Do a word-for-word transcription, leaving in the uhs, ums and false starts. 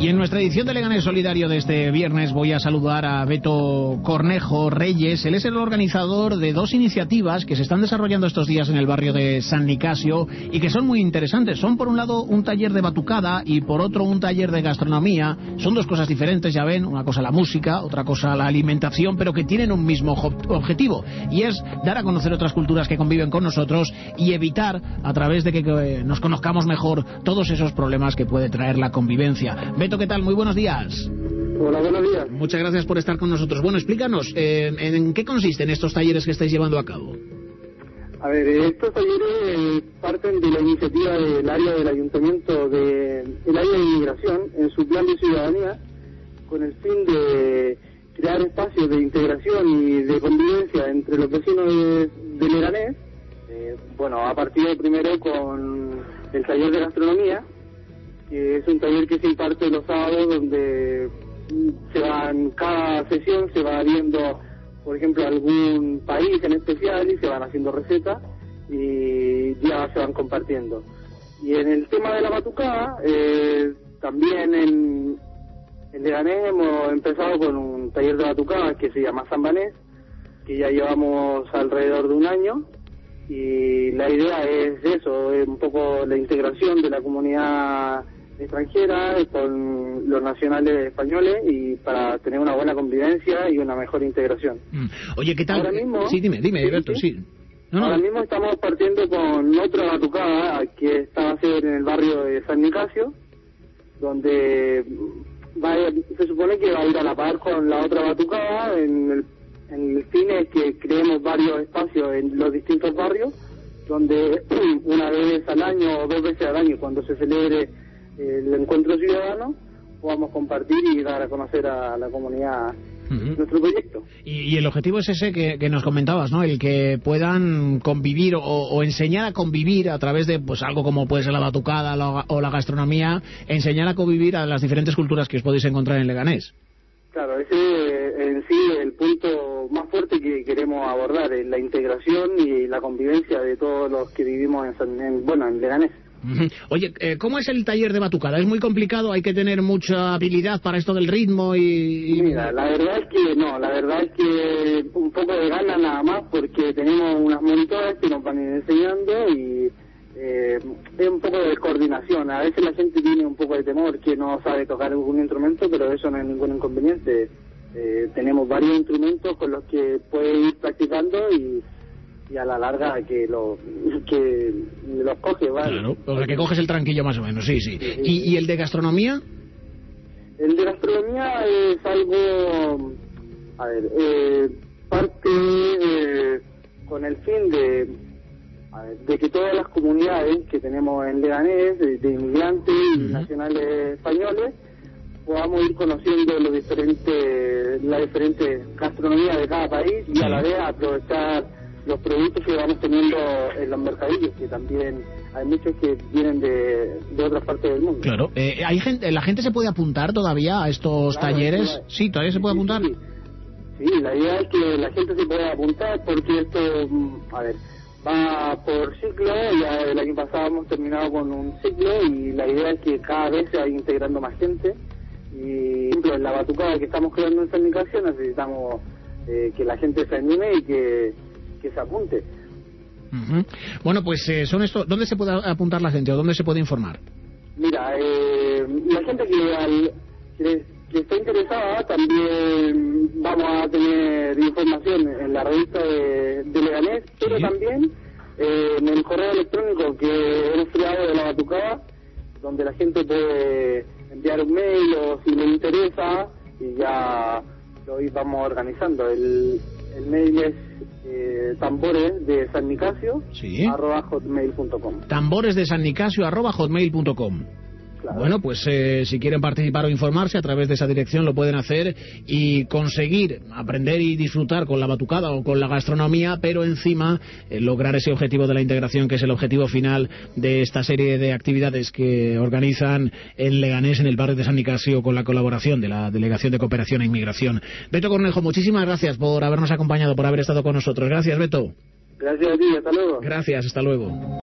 Y en nuestra edición de Leganés Solidario de este viernes voy a saludar a Beto Cornejo Reyes. Él es el organizador de dos iniciativas que se están desarrollando estos días en el barrio de San Nicasio y que son muy interesantes. Son por un lado un taller de batucada y por otro un taller de gastronomía. Son dos cosas diferentes, ya ven, una cosa la música, otra cosa la alimentación, pero que tienen un mismo objetivo y es dar a conocer otras culturas que conviven con nosotros y evitar, a través de que, que nos conozcamos mejor, todos esos problemas que puede traer la convivencia. Beto, ¿qué tal? Muy buenos días. Hola, buenos días. Muchas gracias por estar con nosotros. Bueno, explícanos, eh, ¿en qué consisten estos talleres que estáis llevando a cabo? A ver, estos talleres parten de la iniciativa del área del ayuntamiento de el área de inmigración en su plan de ciudadanía, con el fin de crear espacios de integración y de convivencia entre los vecinos de, de Leganés. Eh, bueno, ha partido primero con el taller de gastronomía, que es un taller que se imparte los sábados, donde se van, cada sesión se va viendo, por ejemplo, algún país en especial y se van haciendo recetas y ya se van compartiendo. Y en el tema de la batucada, eh, también en, en Leganés hemos empezado con un taller de batucada que se llama Sambanés, que ya llevamos alrededor de un año, y la idea es eso, es un poco la integración de la comunidad extranjera con los nacionales españoles y para tener una buena convivencia y una mejor integración. Mm. Oye, ¿qué tal? Ahora mismo, sí, dime, dime, sí, Alberto, sí. sí. No, no. Ahora mismo estamos partiendo con otra batucada que está a ser en el barrio de San Nicasio, donde va, se supone que va a ir a la par con la otra batucada. En el, en el fin es que creemos varios espacios en los distintos barrios, donde una vez al año o dos veces al año, cuando se celebre el encuentro ciudadano, podamos compartir y dar a conocer a la comunidad uh-huh. nuestro proyecto. Y, y el objetivo es ese que, que nos comentabas, ¿no? El que puedan convivir o, o enseñar a convivir a través de pues algo como puede ser la batucada la, o la gastronomía, enseñar a convivir a las diferentes culturas que os podéis encontrar en Leganés. Claro, ese en sí el punto más fuerte que queremos abordar, es la integración y la convivencia de todos los que vivimos en, San, en bueno, en Leganés. Oye, eh, ¿cómo es el taller de batucada? ¿Es muy complicado? ¿Hay que tener mucha habilidad para esto del ritmo? y, y... Mira, la verdad es que no, la verdad es que un poco de ganas nada más, porque tenemos unas monitoras que nos van a ir enseñando y eh, es un poco de coordinación. A veces la gente tiene un poco de temor que no sabe tocar algún instrumento, pero eso no es ningún inconveniente. Eh, tenemos varios instrumentos con los que puede ir practicando y y a la larga que lo que los coge, ¿vale? Claro, o sea, que coges el tranquillo más o menos, sí, sí. sí, sí. ¿Y, ¿Y el de gastronomía? El de gastronomía es algo, a ver, eh, parte eh, con el fin de, a ver, de que todas las comunidades que tenemos en Leganés, de, de inmigrantes y uh-huh. nacionales españoles, podamos ir conociendo los diferentes, la diferente gastronomía de cada país y sí. a la vez aprovechar los productos que vamos teniendo en los mercadillos, que también hay muchos que vienen de, de otras partes del mundo. Claro, eh, hay gente, ¿la gente se puede apuntar todavía a estos claro, talleres? Claro. Sí, ¿todavía se puede apuntar? Sí, sí. sí, la idea es que la gente se pueda apuntar porque esto, a ver, va por ciclo, ya el año pasado hemos terminado con un ciclo y la idea es que cada vez se vaya integrando más gente y, por ejemplo, en la batucada que estamos creando en San Nicasio necesitamos eh, que la gente se anime y que que se apunte. Uh-huh. Bueno, pues eh, son estos. ¿Dónde se puede apuntar la gente o dónde se puede informar? Mira, eh, la gente que, al, que, que está interesada también vamos a tener información en la revista de, de Leganés, ¿sí? Pero también eh, en el correo electrónico que hemos creado de la batucada, donde la gente puede enviar un mail o si le interesa y ya lo vamos organizando. El, el mail es Eh, tambores de San Nicasio sí. arroba hotmail punto com. Tambores de San Nicasio arroba hotmail punto com. Claro. Bueno, pues eh, si quieren participar o informarse a través de esa dirección lo pueden hacer y conseguir aprender y disfrutar con la batucada o con la gastronomía, pero encima eh, lograr ese objetivo de la integración, que es el objetivo final de esta serie de actividades que organizan en Leganés, en el barrio de San Nicasio, con la colaboración de la Delegación de Cooperación e Inmigración. Beto Cornejo, muchísimas gracias por habernos acompañado, por haber estado con nosotros. Gracias, Beto. Gracias a ti, hasta luego. Gracias, hasta luego.